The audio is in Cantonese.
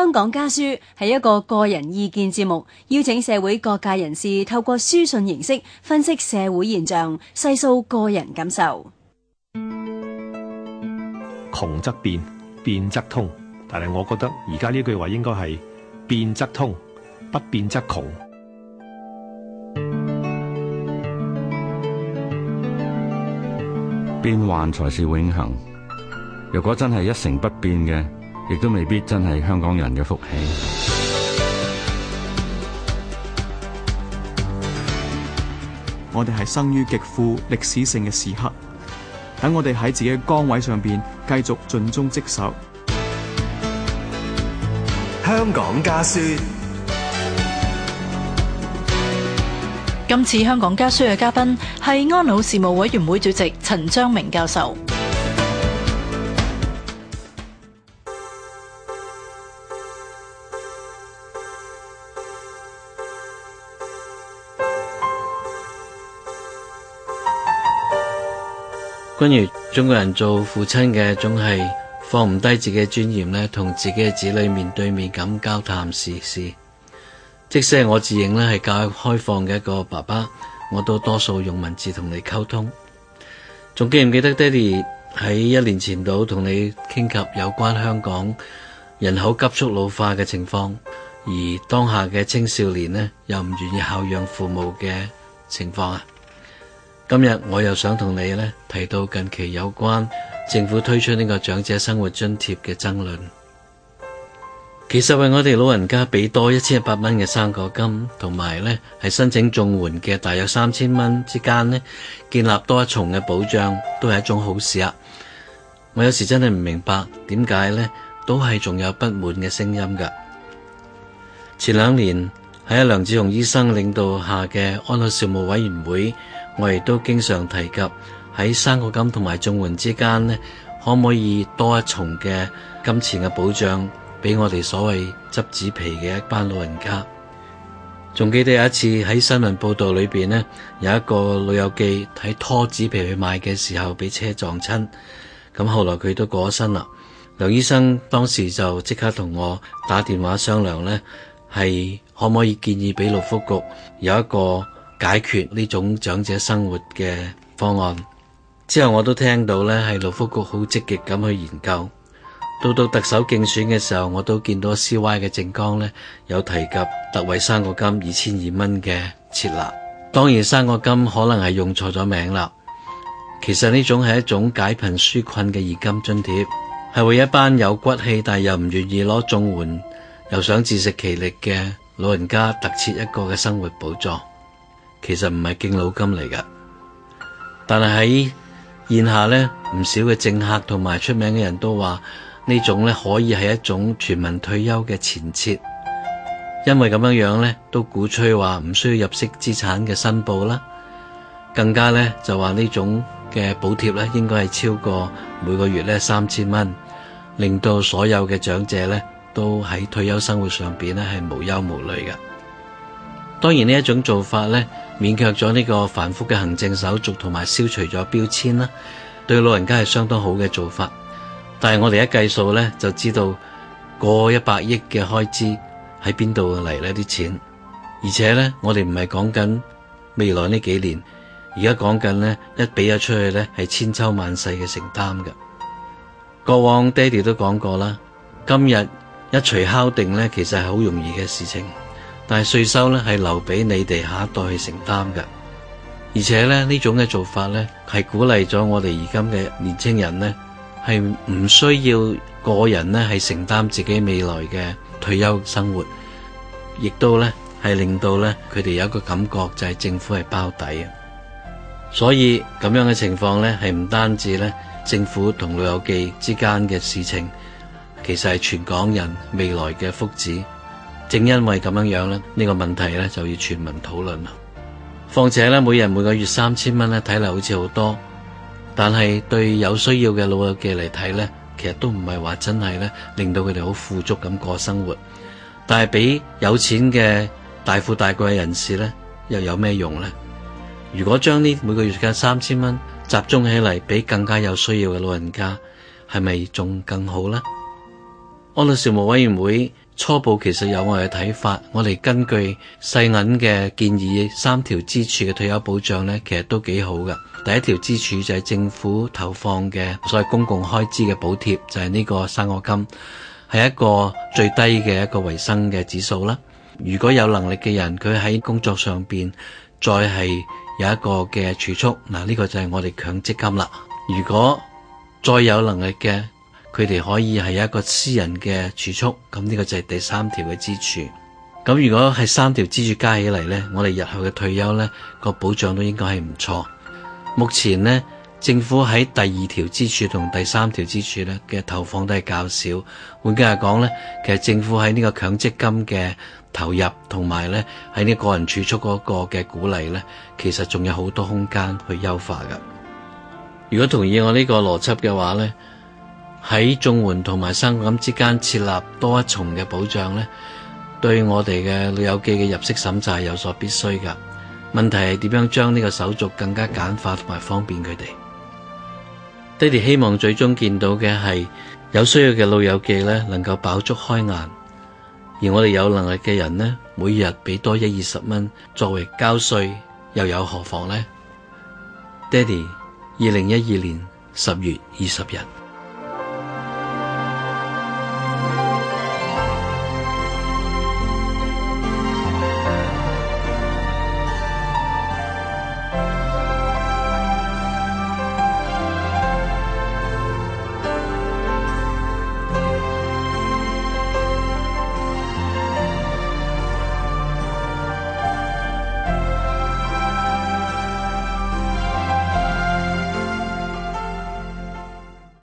香港家書係一個個人意見節目，邀請社會各界人士透過書信形式分析社會現象，細數個人感受。 窮則變，變則通，但係我覺得而家呢句話應該係變則通，不變則窮。 變幻才是永恆。如果真係一成不變嘅，亦都未必真係香港人嘅福氣。 我哋係生於極富歷史性嘅時刻，等我哋喺自己嘅崗位上邊繼續盡忠職守。 香港家書。 今次香港家書嘅嘉賓係安老事務委員會主席陳章明教授。 關於中國人做父親嘅，總係放唔低自己嘅尊嚴咧，同自己嘅子女面對面咁交談時事。即使係我自認咧係較開放嘅一個爸爸，我都多數用文字同你溝通。仲記唔記得爹哋喺1年前度同你傾及有關香港人口急速老化嘅情況，而當下嘅青少年呢又唔願意孝養父母嘅情況啊？今日我又想同你呢提到近期有關政府推出呢個長者生活津貼嘅爭論。其實為我哋老人家俾多1100蚊嘅生果金，同埋呢係申請綜援嘅大約3000蚊之間呢，建立多一重嘅保障，都係一種好事啊！我有時真係唔明白點解呢都係仲有不滿嘅聲音㗎。前2年喺梁智鴻醫生領導下嘅安老事務委員會，我亦都經常提及喺生果金同埋綜援之間呢，可唔可以多一重嘅金錢嘅保障俾我哋所謂執紙皮嘅一班老人家。仲記得有一次喺新聞報道裏邊呢，有一個老友記喺拖紙皮去賣嘅時候俾車撞親，咁後來佢都過咗身啦。梁醫生當時就即刻同我打電話商量呢，係可唔可以建議俾勞福局有一個解決呢種長者生活嘅方案。之後我都聽到呢係勞福局好積極咁去研究。到特首競選嘅時候，我都見到 CY 嘅政綱呢有提及特惠生果金2200蚊嘅設立。當然生果金可能係用錯咗名啦。其實呢種係一種解貧紓困嘅現金津貼，係為一班有骨氣但又唔願意攞綜援又想自食其力嘅老人家特設一個嘅生活補助。其實唔係敬老金嚟㗎，但係喺現下呢，唔少嘅政客同埋出名嘅人都話呢種呢可以係一種全民退休嘅前設，因為咁樣呢都鼓吹話唔需要入息資產嘅申報啦，更加呢就話呢種嘅補貼呢應該係超過每個月呢3000蚊，令到所有嘅長者呢都喺退休生活上邊呢係無憂無慮嘅。當然呢一種做法呢勉強咗呢個繁複嘅行政手續同埋消除咗標籤啦，對老人家係相當好嘅做法。但係我哋一計數呢就知道過100億嘅開支喺邊度嚟呢啲錢，而且呢我哋唔係講緊未來呢幾年，而家講緊呢一俾咗出去呢係千秋萬世嘅承擔嘅。過往爹哋都講過啦，今日一錘敲定呢其實係好容易嘅事情，但係稅收呢係留俾你哋下一代去承擔嘅。而且呢種嘅做法呢係鼓勵咗我哋而今嘅年青人呢係唔需要個人呢係承擔自己未來嘅退休生活，亦都呢係令到呢佢哋有一個感覺就係政府係包底嘅。所以咁樣嘅情況呢係唔單止呢政府同老友記之間嘅事情，其實係全港人未來嘅福祉。正因為咁樣呢，呢個問題呢就要全民討論啦。況且呢，每人每個月3000蚊呢睇嚟好似好多，但係對有需要嘅老友記嚟睇呢，其實都唔係話真係呢令到佢哋好富足咁過生活。但係俾有錢嘅大富大貴嘅人士呢，又有咩用呢？如果將呢每個月嘅3000蚊集中起嚟俾更加有需要嘅老人家，係咪仲更好呢？ 安老事務委員會初步其實有我哋嘅睇法，我哋根據世銀嘅建議，3條支柱嘅退休保障呢，其實都幾好㗎。第一條支柱就係政府投放嘅所謂公共開支嘅補貼，就係呢個生果金，係一個最低嘅一個維生嘅指數啦。如果有能力嘅人，佢喺工作上邊再係有一個嘅儲蓄，嗱呢個就係我哋強積金啦。如果再有能力嘅，佢哋可以係有一個私人嘅儲蓄，咁呢個就係第3條嘅支柱。咁如果係3條支柱加起嚟呢，我哋日後嘅退休呢個保障都應該係唔錯。目前呢，政府喺第2條支柱同第3條支柱呢嘅投放都係較少。換句話講呢，其實政府喺呢個強積金嘅投入同埋呢喺呢個人儲蓄嗰個嘅鼓勵呢，其實仲有好多空間去優化㗎。如果同意我呢個邏輯嘅話呢，喺綜援同埋生果金之間設立多一重嘅保障呢，對我哋嘅老友記嘅入息審查係有所必須㗎。問題係點樣將呢個手續更加簡化同埋方便佢哋。爹哋希望最終見到嘅係有需要嘅老友記呢能夠飽足開顏，而我哋有能力嘅人呢，每日俾多20蚊作為交稅，又有何妨呢？爹哋，2012年10月20日。